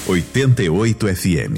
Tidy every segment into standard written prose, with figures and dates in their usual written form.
88 FM.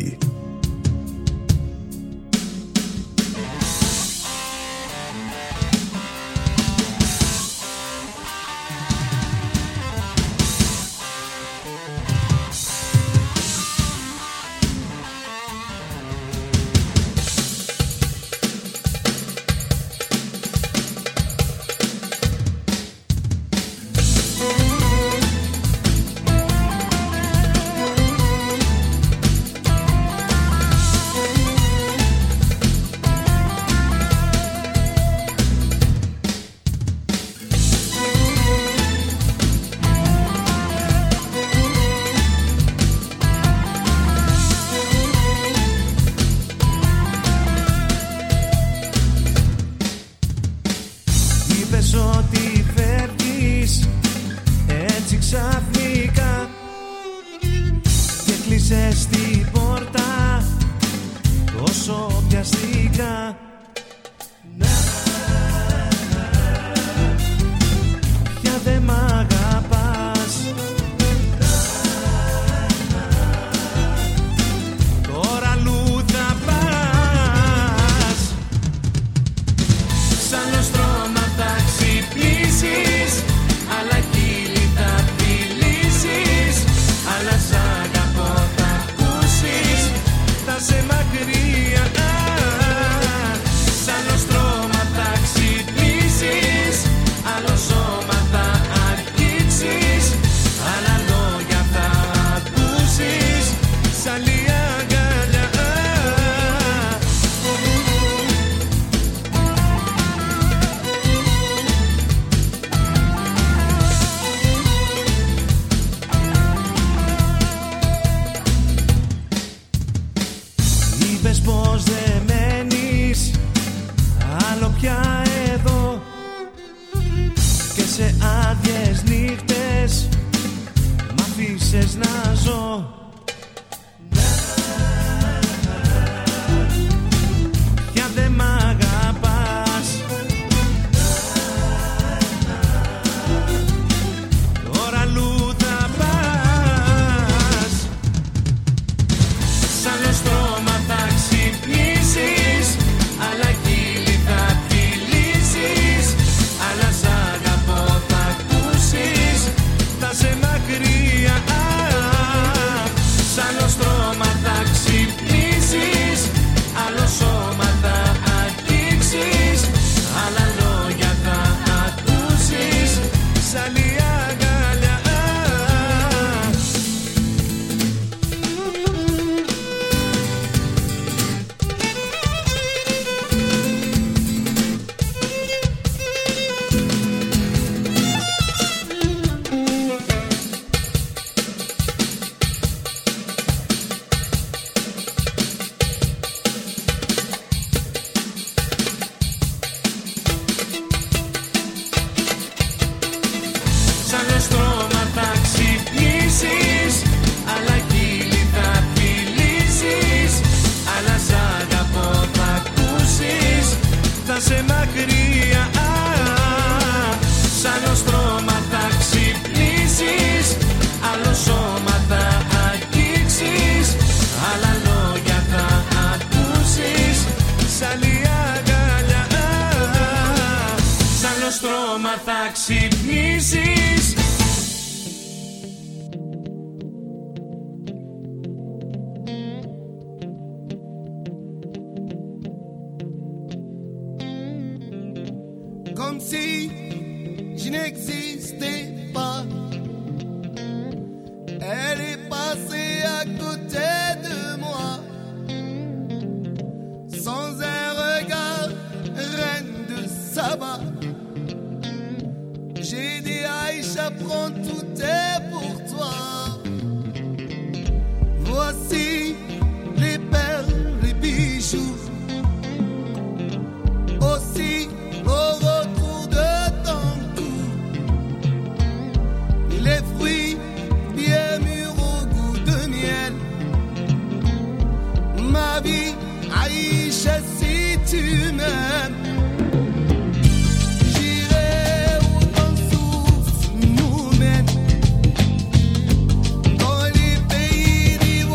Dans les pays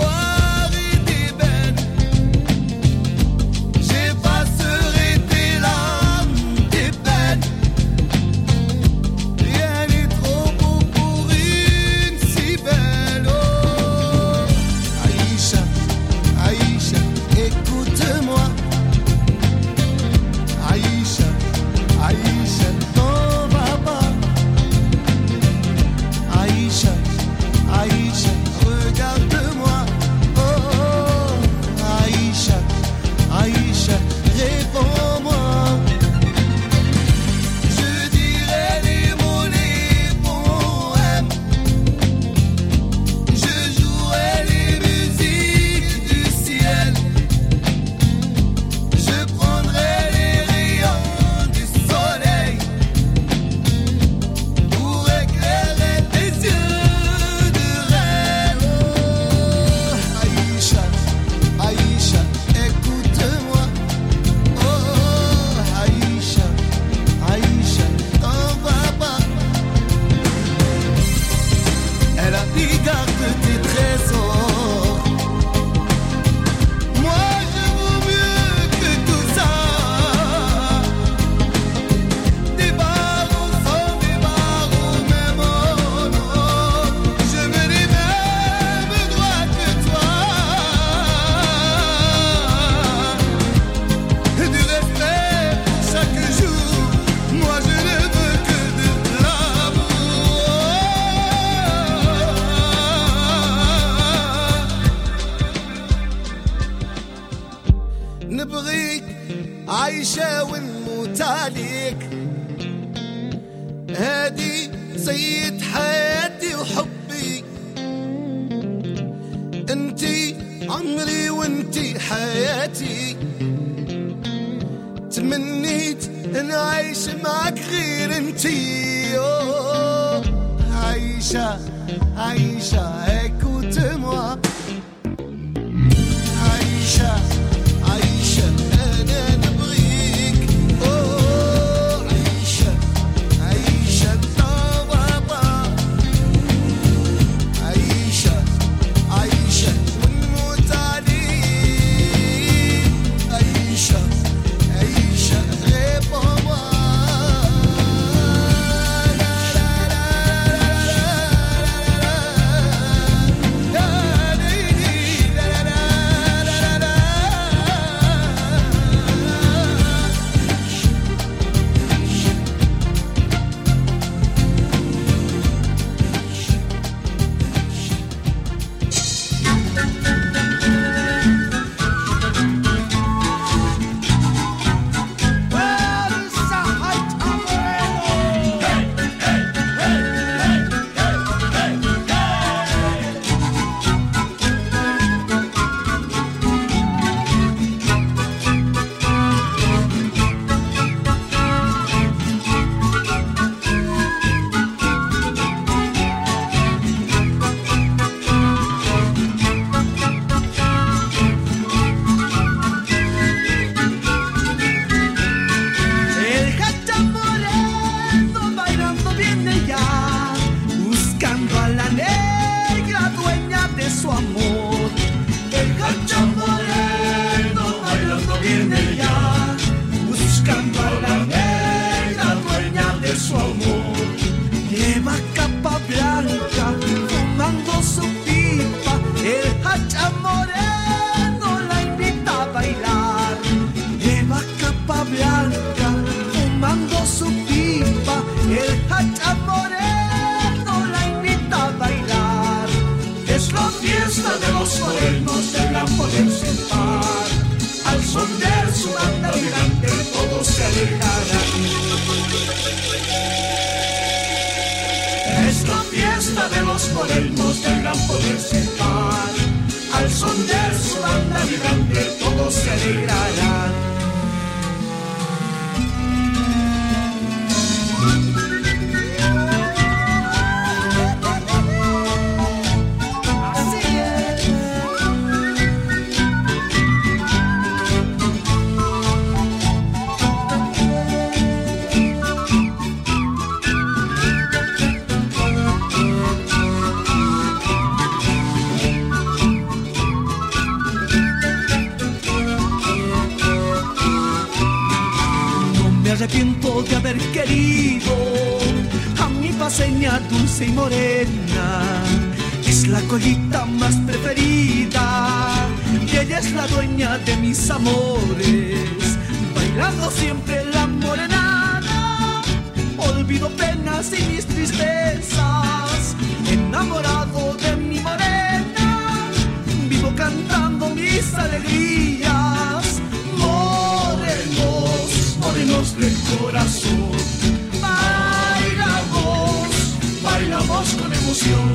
عايشة ونموت عليك. هادي سيد حياتي وحبي، انتي عمري وانتي حياتي. تمنيت ان عايش معك غير انتي. عايشة عايشة هيك وتموى. عايشة عايشة انا نبغيك. عايشة عايشة طبابا. عايشة عايشة ونموت عليك. عايشة عايشة غير بابا. Arrepiento de haber querido a mi paseña dulce y morena. Es la colita más preferida y ella es la dueña de mis amores. Bailando siempre la morenada, olvido penas y mis tristezas. Enamorado de mi morena, vivo cantando mis alegrías. Morenos del corazón, bailamos, bailamos con emoción.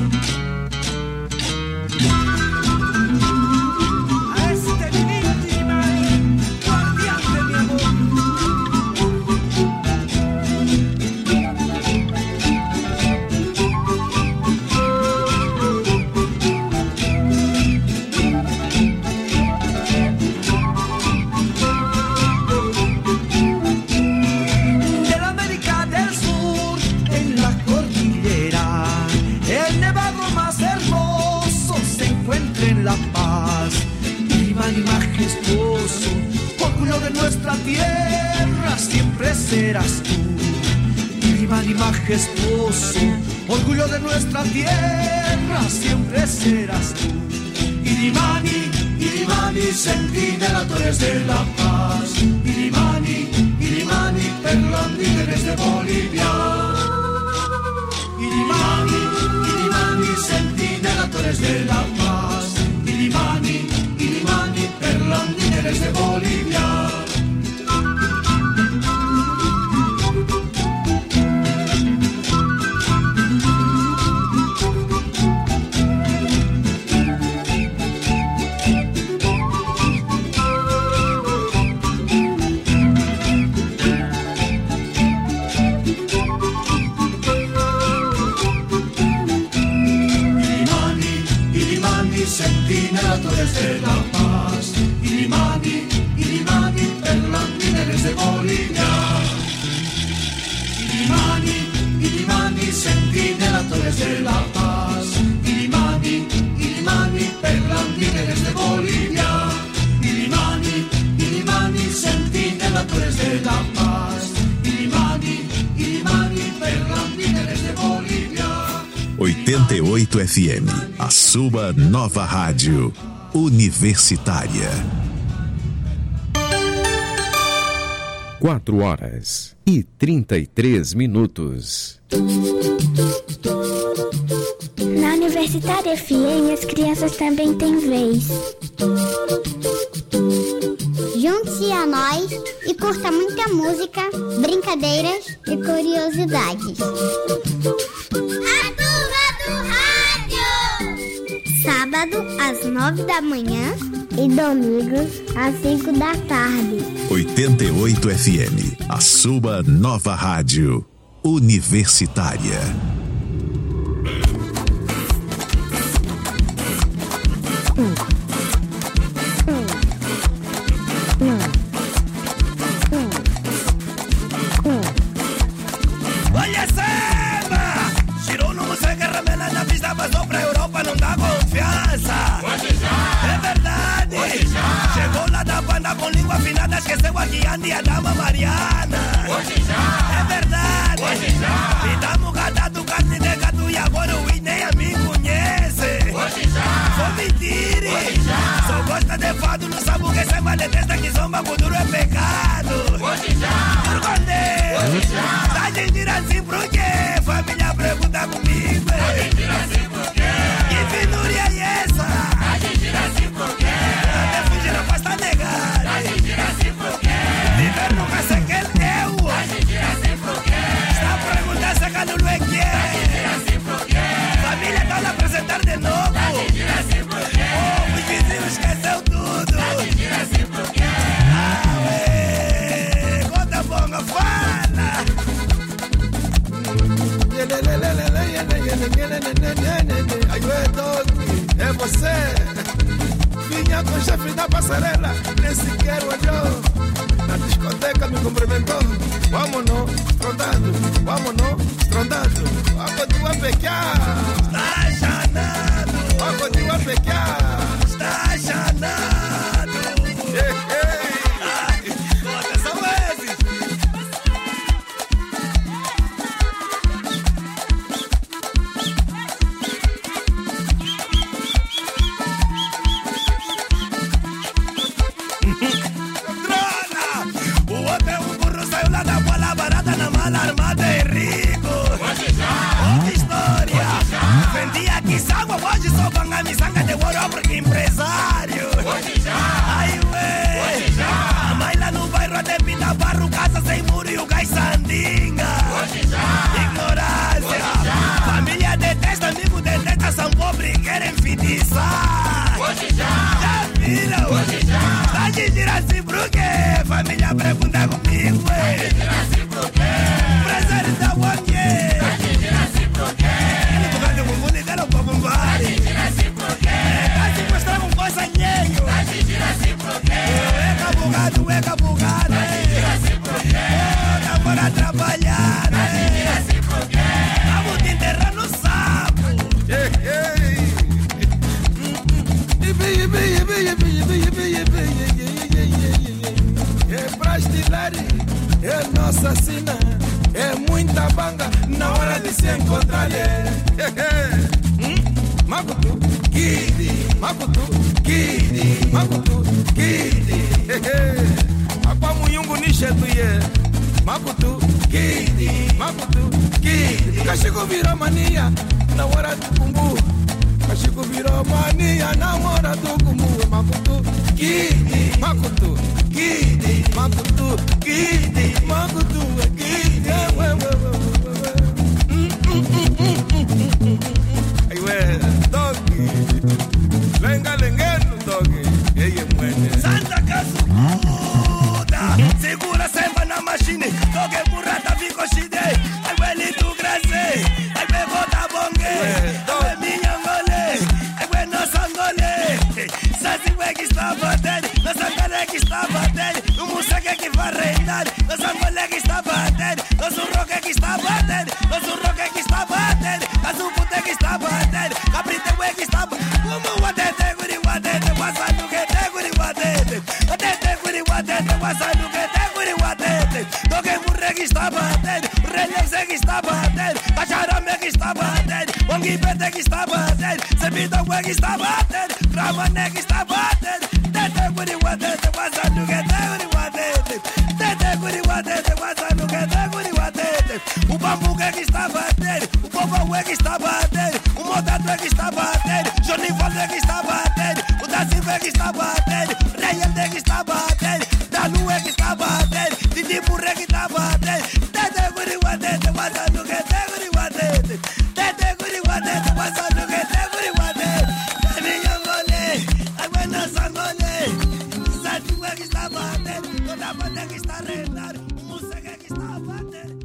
A este víctima, guardián de mi amor. Majestuoso, orgullo de nuestra tierra, siempre serás tú. Iriman y majestuoso, orgullo de nuestra tierra, siempre serás tú. Irimani, Irimani, centinela, tú eres de la paz. Irimani, Irimani, perlandígenes de Bolivia. Irimani, Irimani, centinela, tú eres de la paz. Irimani, Irimani, perlandígenes de Bolivia. Ilimani, centinela, tú eres de la paz. Ilimani, Ilimani, Perlandines de Bolivia. Ilimani, Ilimani, centinela, tú eres de la paz. Ilimani, Ilimani, Perlandines de Bolivia. Ilimani, Ilimani, centinela, tú eres de la paz. Ilimani, Ilimani, Perlandines de Bolivia. 88 FM, a sua nova rádio universitária. 4h33. Na Universitária FM, as crianças também têm vez. Junte-se a nós e curta muita música, brincadeiras e curiosidades. A Turma do Rádio! Sábado, às 9 da manhã e domingos, às 5 da tarde. 88 FM, a sua nova rádio universitária. Olha samba! Girou no museu, Ramela na pista, passou pra Europa, não dá confiança. É verdade! Chegou lá da banda com língua afinada, esqueceu a Guiana e a dama Mariana. É verdade! E damos gadado, carne de gato e agora o nem a mim conhece. Vou mentir! Só gosta de fado, não sabe o que é, mas detesta que zomba, com duro é pecado. Turcondeiro! Tá gente assim por quê? Família pergunta comigo. Tá gente assim por quê? Que finúria é essa? Tá gente assim por quê? Até fugir não basta negar. Tá gente assim por quê? Viver nunca sei quem deu. Tá gente assim por quê? Está perguntando se cada não é que é. Tá gente assim por quê? Família tá lá apresentar de novo. Tá gente assim por quê? Oh, os vizinhos esqueceu tudo. Tá gente assim por quê? Ah, ué, conta bonga, fala. É você, vinha com o chefe da passarela, nem sequer olhou. Na discoteca me cumprimentou. Vamos-nos, trondando, vamos-nos, trondando. Vai continuar a pecar. Está chanado. Vai continuar a pecar. Está chanado. Ei, ei. Atenção esses. O outro é um burro, saiu lá da bola barata na mala armada e rico. Outra história. Vendia aqui água, hoje só banga miçanga de ouro porque empresário. Ai ué. A mãe lá no bairro até pinta barro, casa sem muro e o gás sandinga. Ignorância. Família detesta, amigo detesta, são pobres, querem enfeitiçar. Já viram? Tá de tirar assim por quê? Família pergunta comigo, ué. Empresário da Wamie. Tá de tirar assim por quê? Ele bugando com mundo e deram pra bombar. Tá de tirar assim por quê? Tá de mostrar um coisanheiro. Tá de tirar assim por quê? É cabugado, é cabugado. Tá de tirar assim por quê? Tá para trabalhar. Tá de tirar assim por quê? Vamos te enterrar no sapo. Ei, ei. É pra estilar, é nossa sina, é muita banga na hora de se encontrar. Makutu, Kidi, Makutu, Kidi, Makutu, Kidi. Apa muyungu ni shetu ye. Makutu, Kidi, Makutu, Kidi. Kashiku virou mania na hora do kumbu. Kashiku virou mania na hora do kumbu. Makutu, Kidi, Makutu, Kidi, Makutu, Kidi, Makutu, Kidi. Ai ué, doggy. Lenga lengeno doggy. Eye mwene. Santa Casucuda, segura semba na machine. Doggy burrata fico shide. Ai ué litu grace. Ai ué bota bongue. Ai ué minha ngole. Ai ué nossa ngole. mulher que está batendo, nossa mulher que está batendo, o moçaque que vai reinar, nossa mulher que está batendo, nosso rock que está batendo, nosso rock que está batendo, nosso puta que está batendo, cabrita que está batendo, como o tete guri watete, wasanu que te guri watete, o tete guri watete, wasanu que te guri watete, toque murre que está batendo, o releve que está batendo, cacharame que está batendo, ongi pete que está batendo, semita que está batendo, ramane que está batendo, tete guri watete, wasanu que te guri watete, tete guri watete, wasanu que te guri watete, o bambu que está batendo, o povo que está batendo, o modato que está batendo, Johnny Valde que está batendo, o Dacive que está batendo, o Reyende que está batendo, Dalue que está batendo, Didi Burre que está batendo, tete guri watete, wasanu que te guri watete, tete guri watete, wasanu que te guri watete, Niñongole, Abuena Sangole, Satua que está batendo, toda banda que está rendando, o música que está batendo.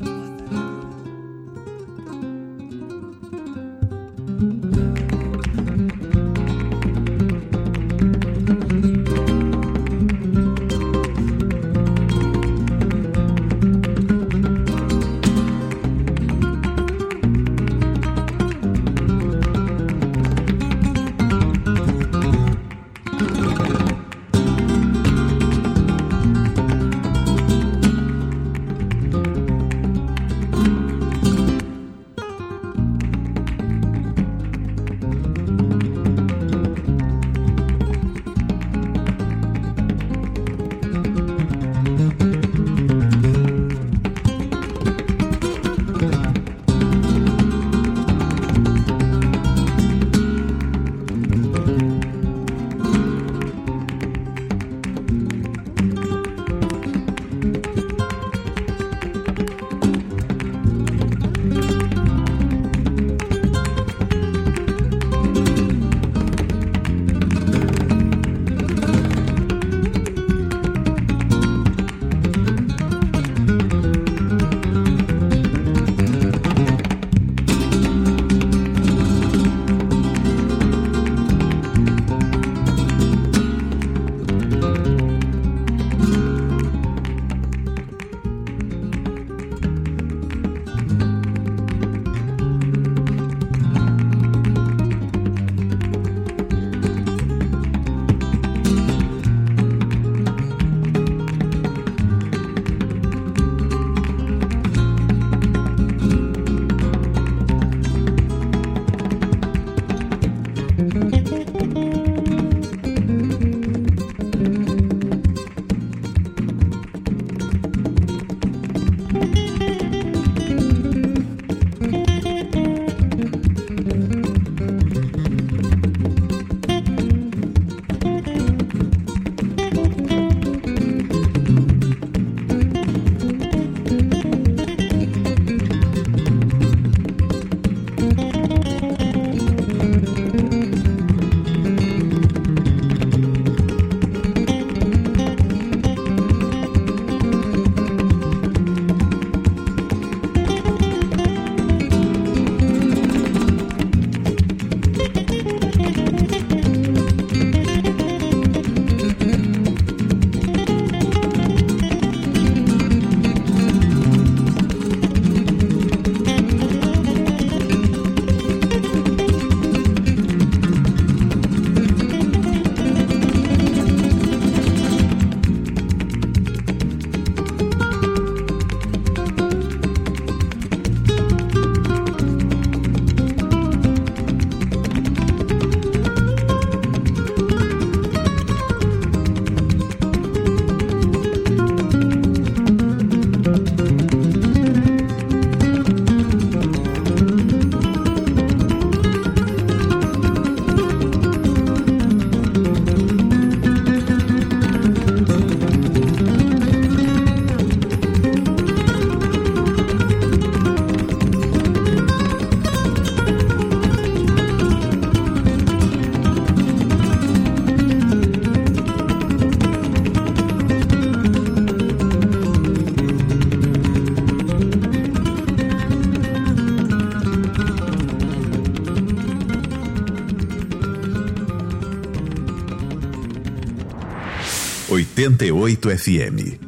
88 FM.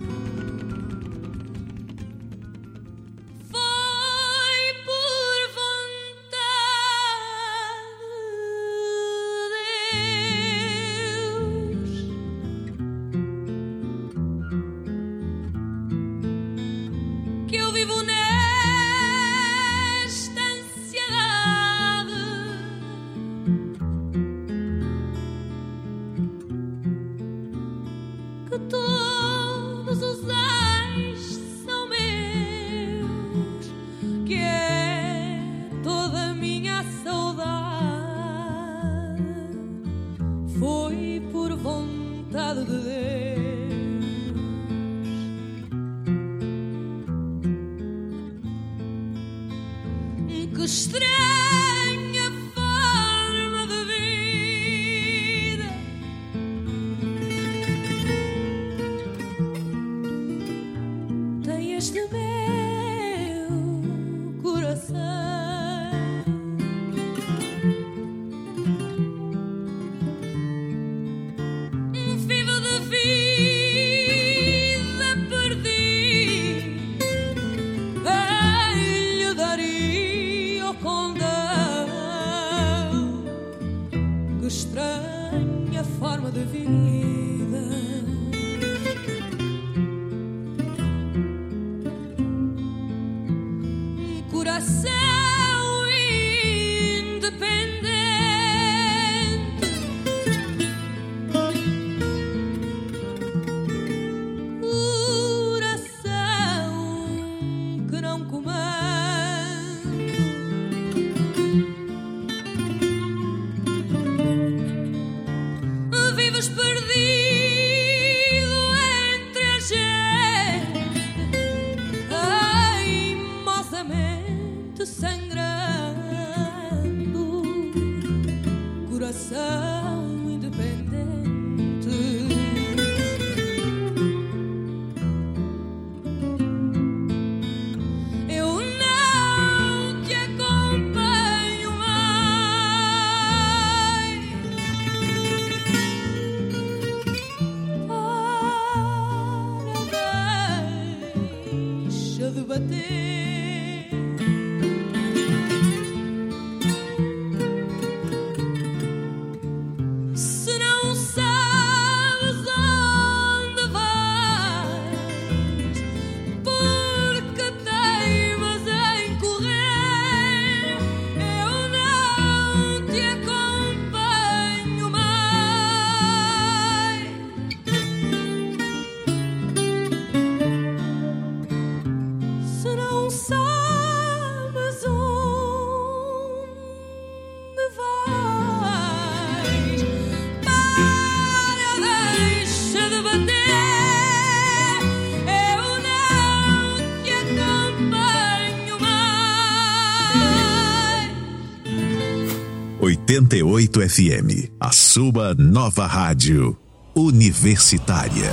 ...88 FM, a sua nova rádio universitária.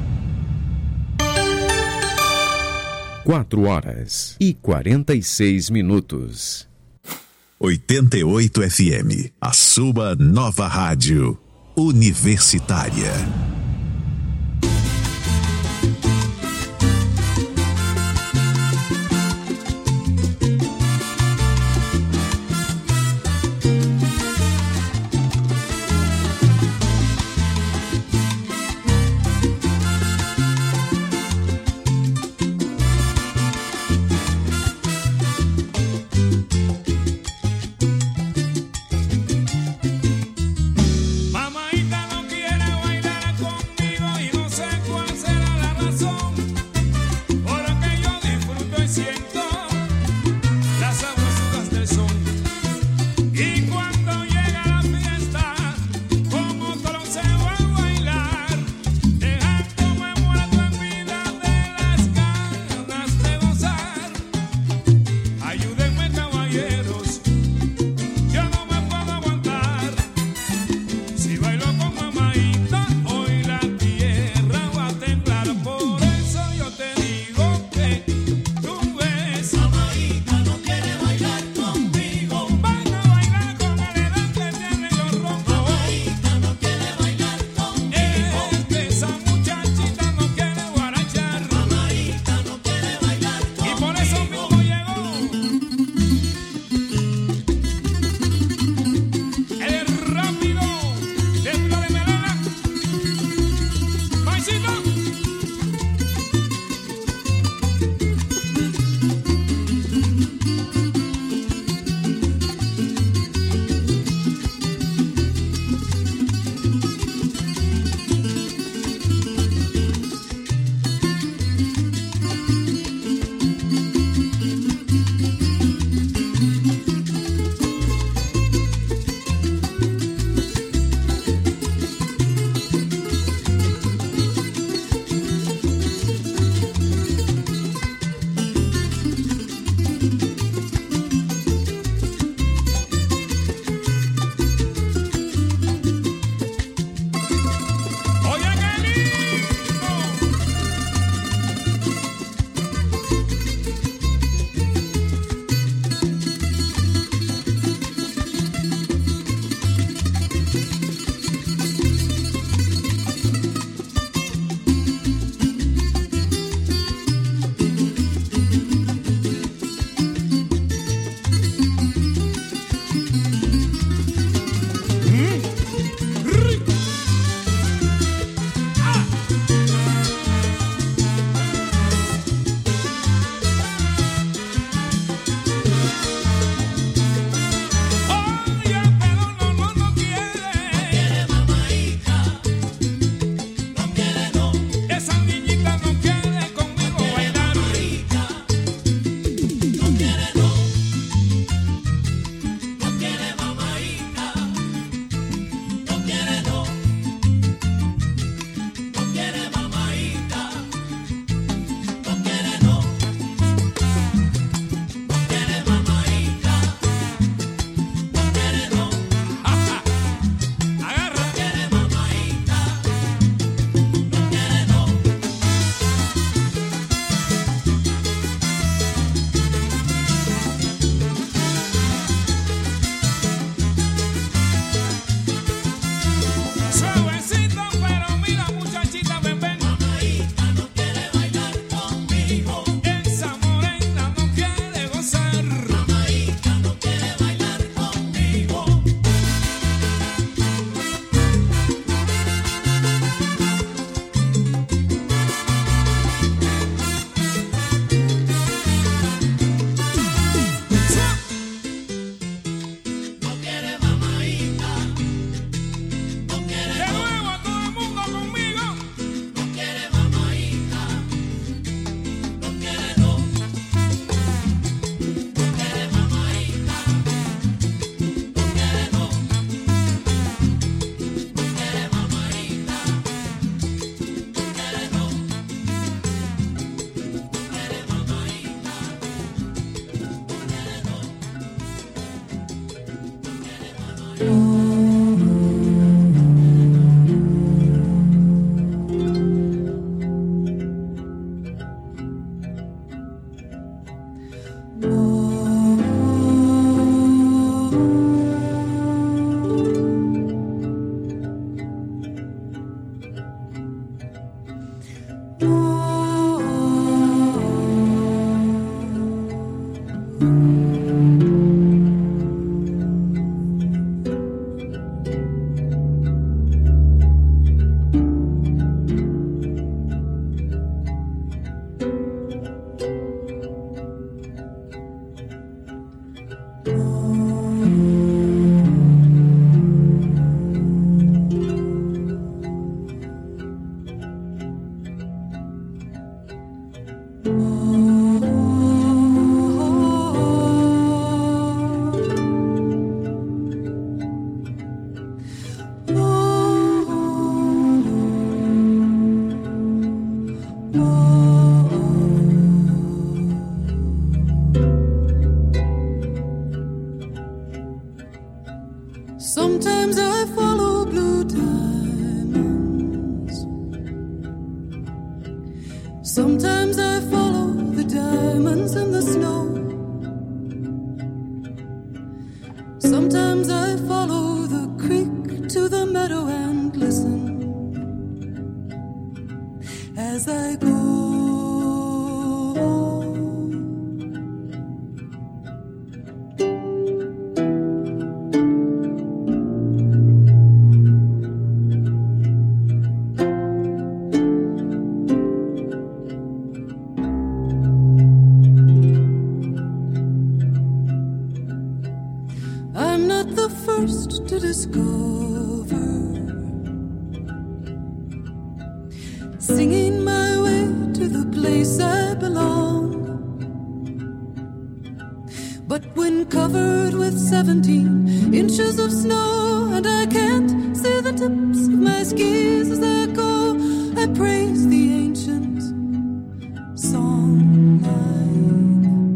4h46. 88 FM, a sua nova rádio universitária. Mamaita no quiere bailar con and listen as I go. I'm not the first to discover, singing my way to the place I belong. But when covered with 17 inches of snow and I can't see the tips of my skis as I go, I praise the ancient song line.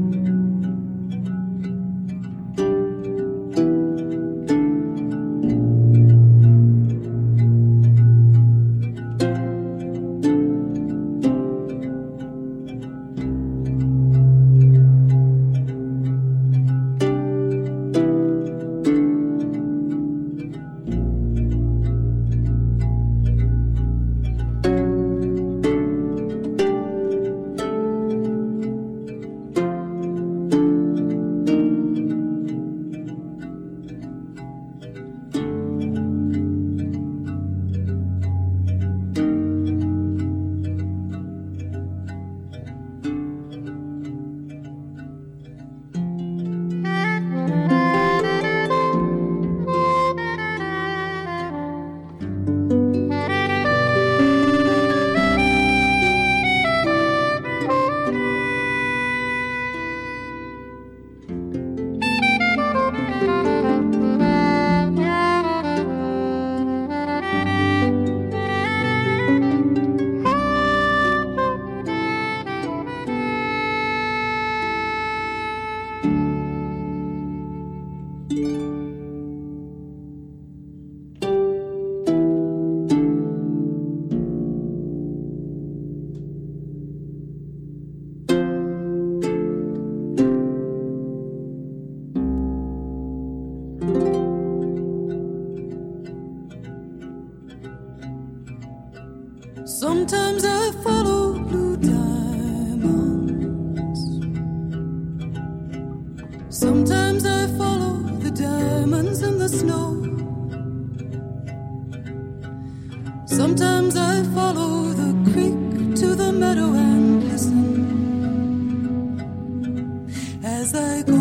Sometimes I follow blue diamonds. Sometimes I follow the diamonds in the snow. Sometimes I follow the creek to the meadow and listen as I go.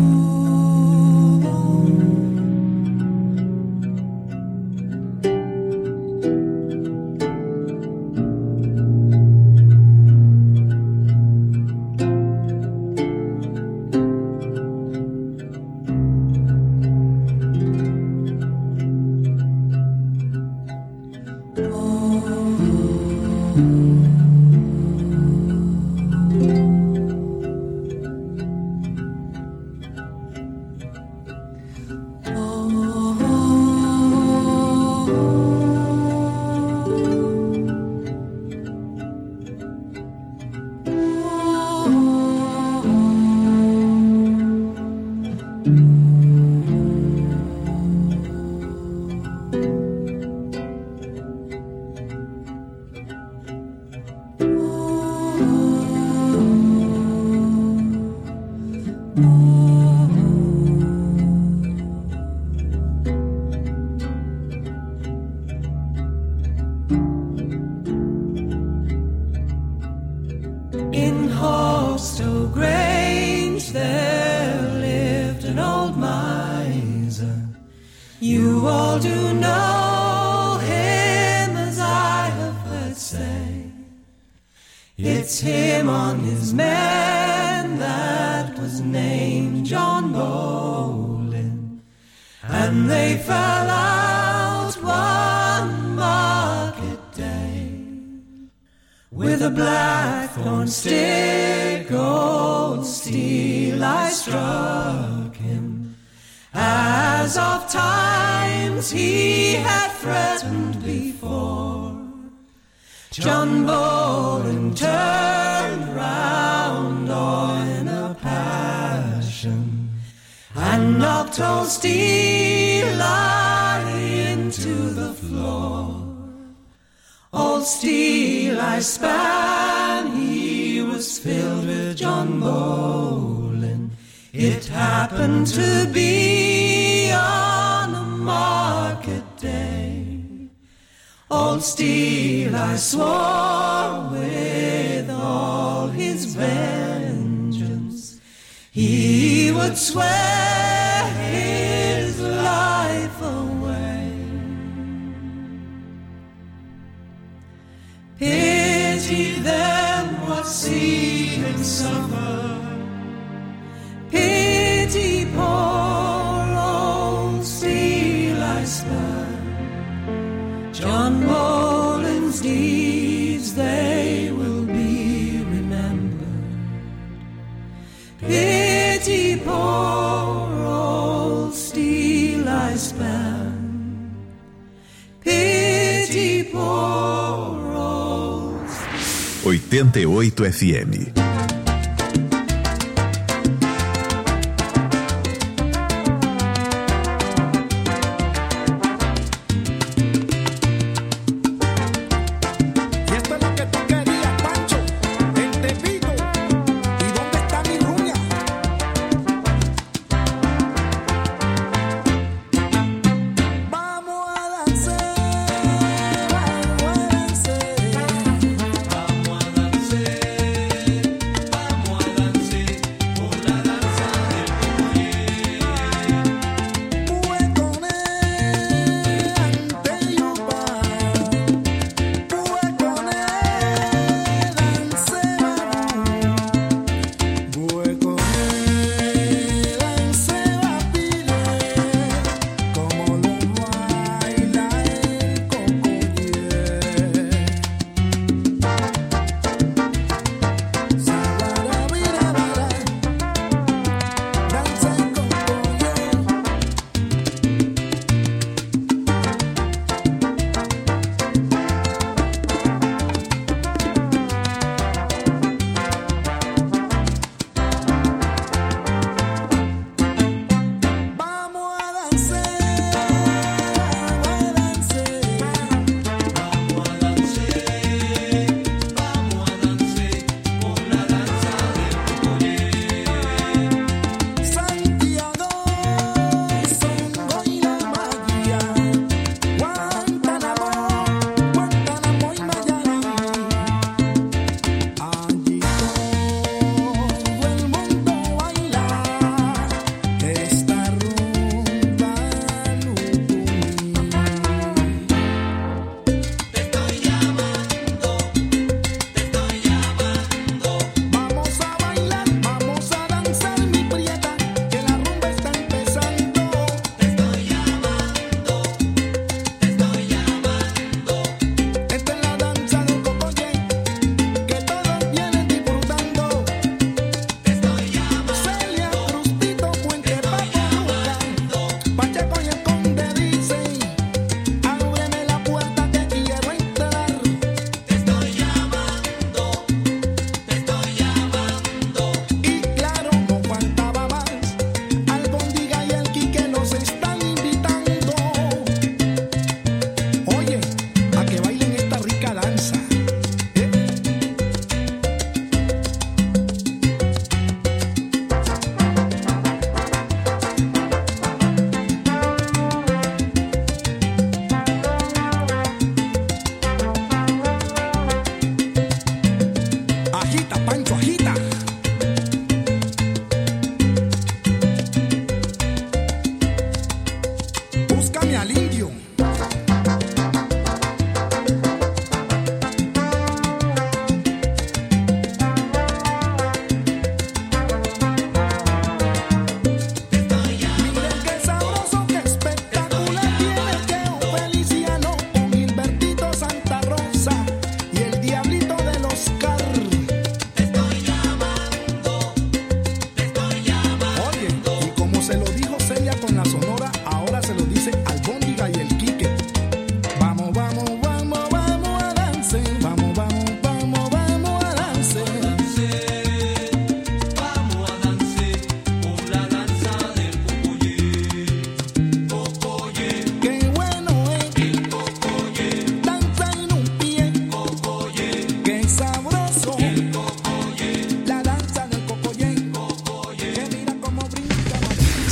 In Hawkstow Grange there lived an old miser. You all do know him, as I have heard say. It's him on his man that was named John Bolin, and they fell out one market day. With a blackthorn stick, old steel, I struck him, as of times he had threatened before. John Bolin turned round all in a passion, and knocked old Steel into the floor. All steel I span, he was filled with John Bolin. It happened to be on a market day. All steel I swore with all his vengeance. He would swear his life away. Pity them what see him suffer. Pity poor old Steel I Span. John Bolin's deeds, they will be remembered. Pity poor old Steel I Span. Pity poor old 88 FM.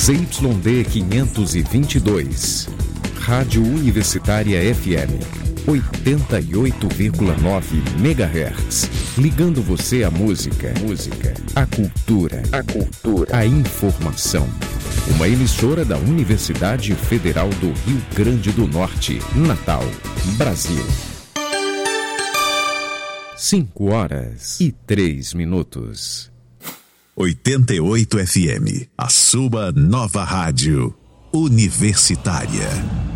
ZYD 522, Rádio Universitária FM, 88,9 MHz, ligando você à música, à cultura, à informação. Uma emissora da Universidade Federal do Rio Grande do Norte, Natal, Brasil. 5h03. 88 FM, a sua nova rádio universitária.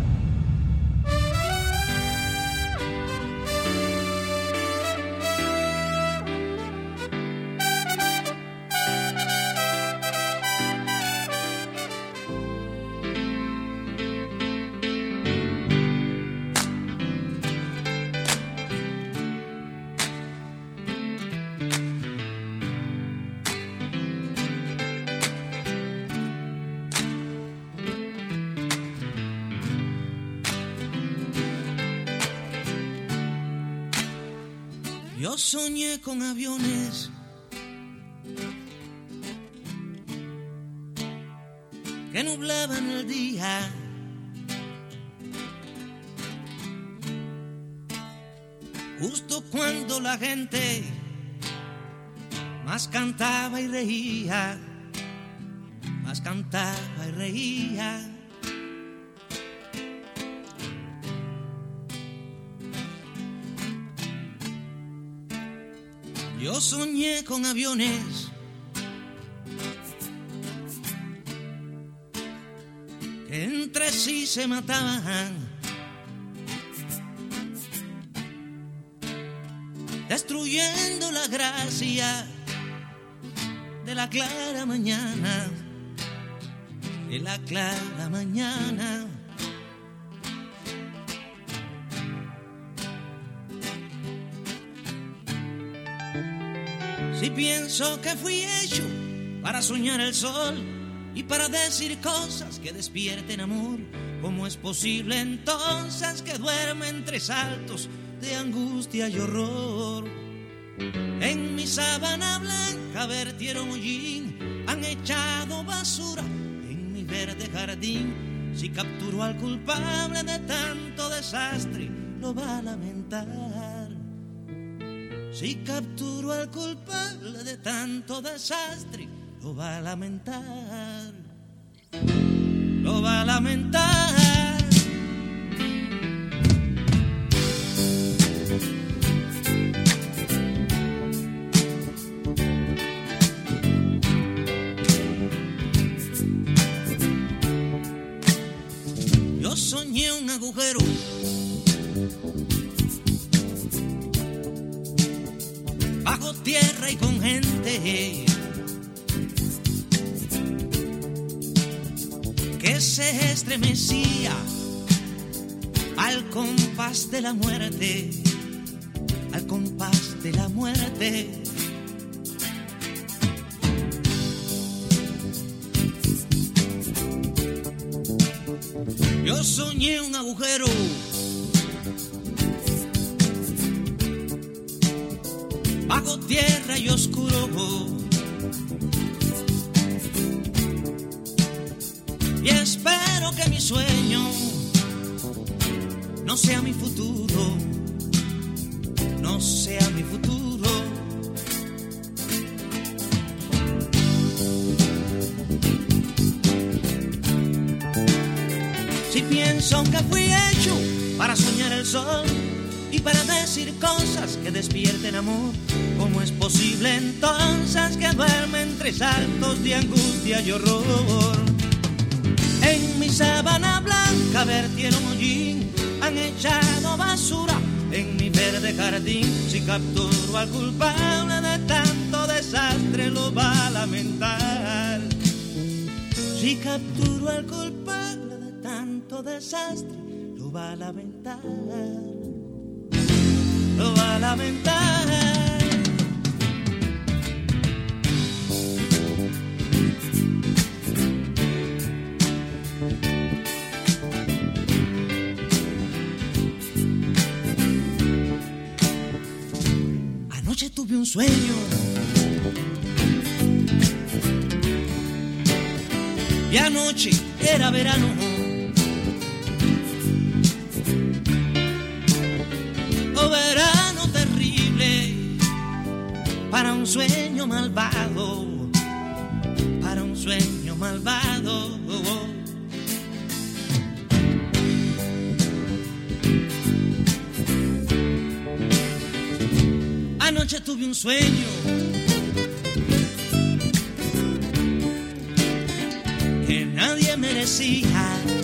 Yo soñé con aviones que nublaban el día, justo cuando la gente más cantaba y reía, más cantaba y reía. Yo soñé con aviones que entre sí se mataban, destruyendo la gracia de la clara mañana, de la clara mañana. Si pienso que fui hecho para soñar el sol y para decir cosas que despierten amor, ¿cómo es posible entonces que duerme entre saltos de angustia y horror? En mi sábana blanca vertieron hollín, han echado basura en mi verde jardín. Si capturo al culpable de tanto desastre, lo va a lamentar. Si capturo al culpable de tanto desastre, lo va a lamentar. Lo va a lamentar. Yo soñé un agujero bajo tierra y con gente que se estremecía al compás de la muerte, al compás de la muerte. Yo soñé un agujero bajo tierra y oscuro, y espero que mi sueño no sea mi futuro, no sea mi futuro. Si pienso que fui hecho para soñar el sol y para decir cosas que despierten amor, ¿cómo es posible entonces que duerme entre saltos de angustia y horror? En mi sábana blanca vertieron hollín, han echado basura en mi verde jardín. Si capturo al culpable de tanto desastre, lo va a lamentar. Si capturo al culpable de tanto desastre, lo va a lamentar. Lo va a lamentar. Anoche tuve un sueño y y anoche era verano. Oh, verano terrible para un sueño malvado, para un sueño malvado. Anoche tuve un sueño que nadie merecía.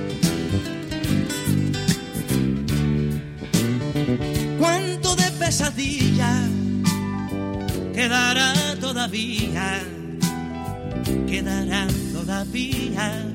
Cuánto de pesadilla quedará todavía, quedará todavía.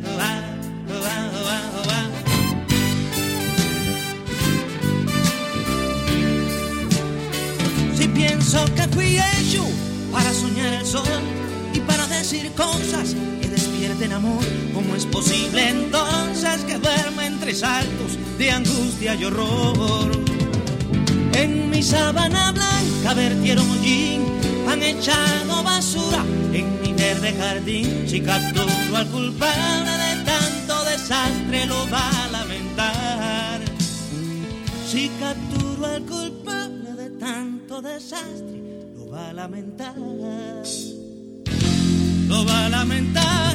Si pienso que fui hecho para soñar el sol y para decir cosas que despierten amor, ¿cómo es posible entonces que duerma entre saltos de angustia y horror? En mi sábana blanca vertieron hollín, han echado basura en mi verde jardín. Si capturo al culpable de tanto desastre lo va a lamentar. Si capturo al culpable de tanto desastre lo va a lamentar. Lo va a lamentar.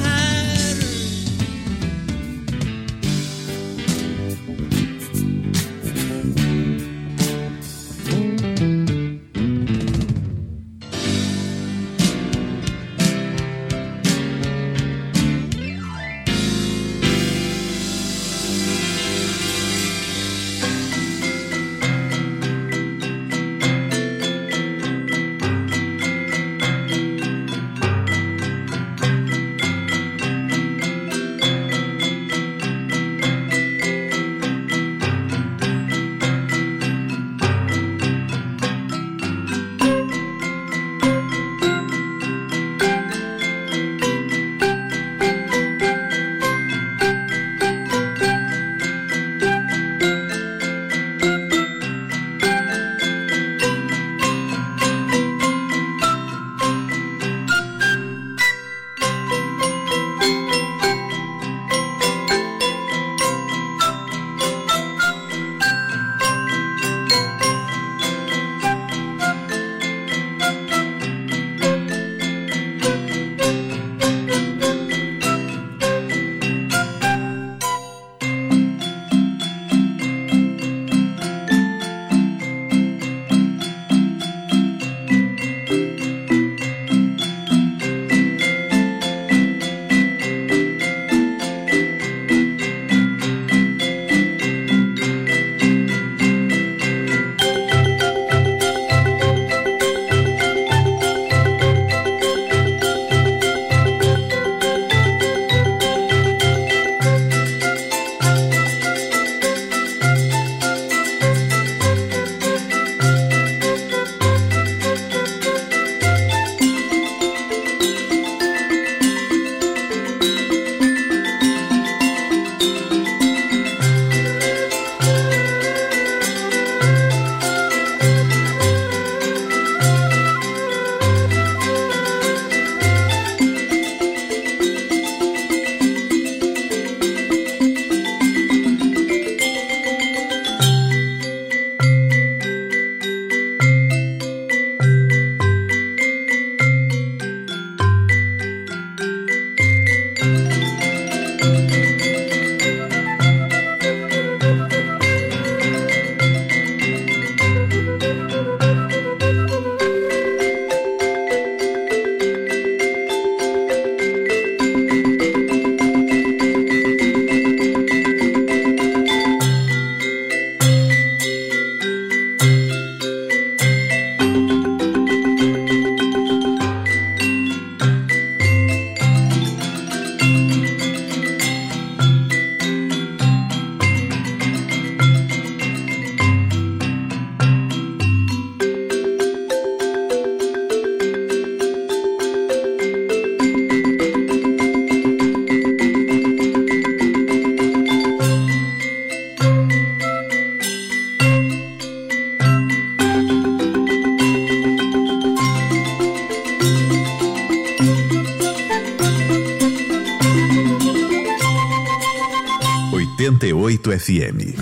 FM.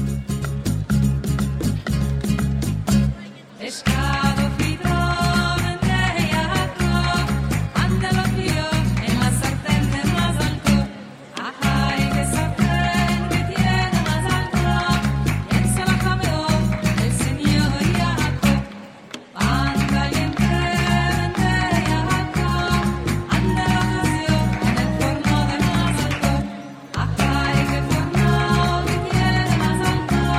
Ajá,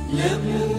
L'amour